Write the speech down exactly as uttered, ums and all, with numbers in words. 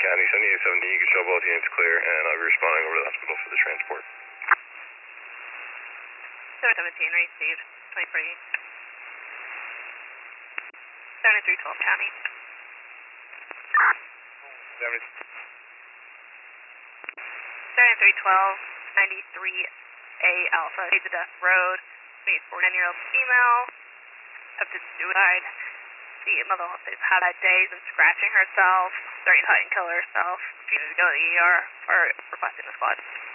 County, seventy-eight seventy, you can show both units clear, and I'll be responding over to the hospital for the transport. seven seventeen, received, twenty forty-eight. seventy-three twelve County. seventy-three twelve, ninety-three A Alpha, Page of Death Road, forty-nine-year-old female, attempted suicide. The mother also has had days and scratching herself, starting to cut and kill herself. She needs to go to the E R or requesting the squad.